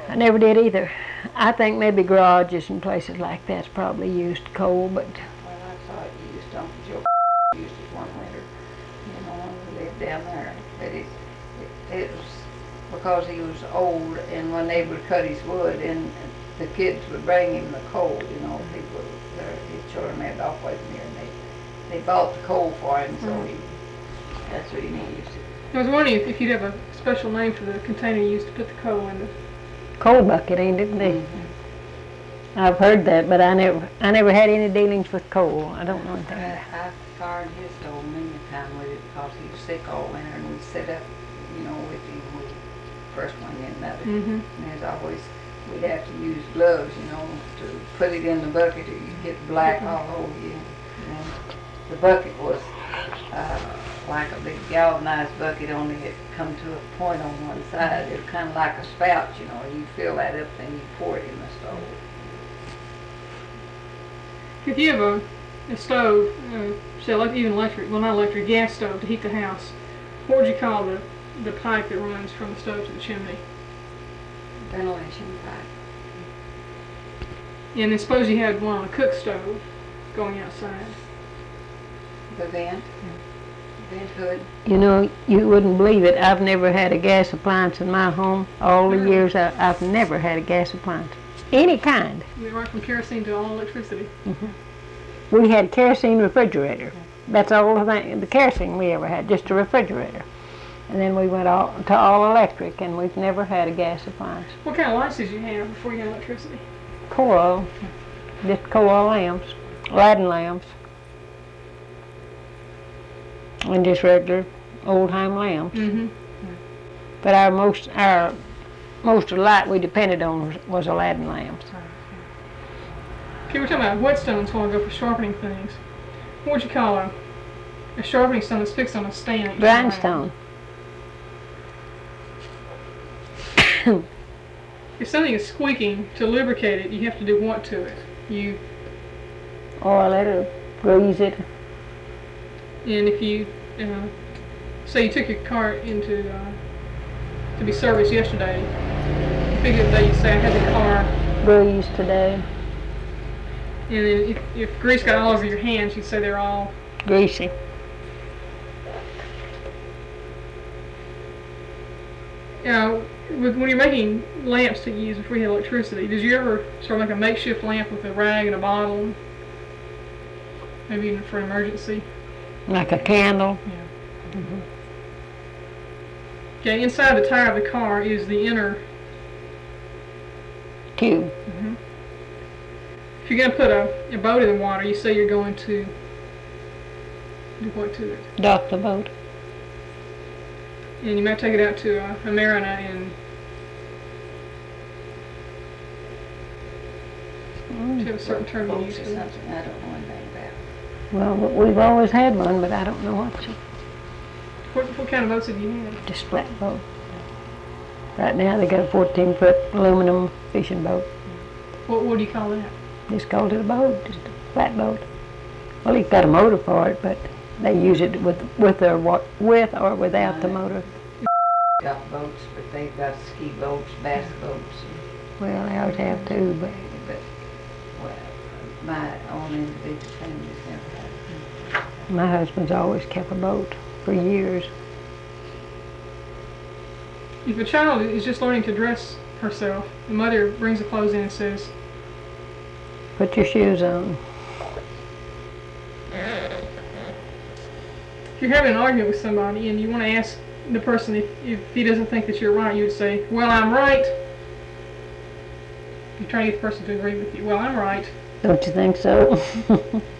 I never did either. I think maybe garages and places like that's probably used coal, but... Well, I saw it used, Uncle Joe used it one winter, you know, when we lived down there. But it was because he was old, and when they would cut his wood, and the kids would bring him the coal, you know, people, his children lived off way from here, and they bought the coal for him, so that's what he used. I was wondering if you'd have a special name for the container you used to put the coal in. Coal bucket, ain't it? I've heard that, but I never had any dealings with coal. I don't know anything. I fired his stove many a time with it because he was sick all winter, and we set up, you know, with him. We first one and another, and as always, we'd have to use gloves, you know, to put it in the bucket, or you'd get black all over you. And the bucket was like a big galvanized bucket, only it come to a point on one side. It was kind of like a spout, you know, and you fill that up, then you pour it in the stove. If you have a stove, say even electric, well not electric, gas stove to heat the house, what would you call the pipe that runs from the stove to the chimney? Ventilation pipe. And then suppose you had one on a cook stove going outside. The vent. Vent hood. You know, you wouldn't believe it. I've never had a gas appliance in my home. All the years I've never had a gas appliance. Any kind. We went from kerosene to all electricity. We had kerosene refrigerator. That's all the kerosene we ever had, just a refrigerator. And then we went to all electric, and we've never had a gas appliance. What kind of lights did you have before you had electricity? Coal oil. Just coal oil lamps. Aladdin lamps. And just regular old-time lamps. But our most of the light we depended on was Aladdin lamps. Okay, we're talking about whetstones while ago for sharpening things. What would you call a sharpening stone that's fixed on a stand? Grindstone. If something is squeaking, to lubricate it, you have to do what to it? Oil it or grease it. And if you, say you took your car into to be serviced yesterday, you pick it up today, you say I had the car greased today. And then if grease got all over your hands, you'd say they're all greasy. When you're making lamps to use before you had electricity, did you ever sort of make a makeshift lamp with a rag and a bottle? Maybe even for an emergency? Like a candle? Yeah. Okay, inside the tire of the car is the inner tube. If you're going to put a boat in the water, you say you're going to do what to it? Dock the boat. And you might take it out to a marina and to have a certain term you use for that. I don't know anything about. Well, we've always had one, but I don't know What kind of boats have you had? Just flat boat. Right now they got a 14-foot aluminum fishing boat. What do you call that? Just called it a boat, just a flat boat. Well, he's got a motor for it, but they use it with or without the motor. Got boats, but they've got ski boats, bass boats. Well, they always have too, but well, my own individual family's never had it. My husband's always kept a boat for years. If a child is just learning to dress herself, the mother brings the clothes in and says, "Put your shoes on." If you're having an argument with somebody and you want to ask the person if he doesn't think that you're right, you would say, "Well, I'm right." You're trying to get the person to agree with you. "Well, I'm right." Don't you think so?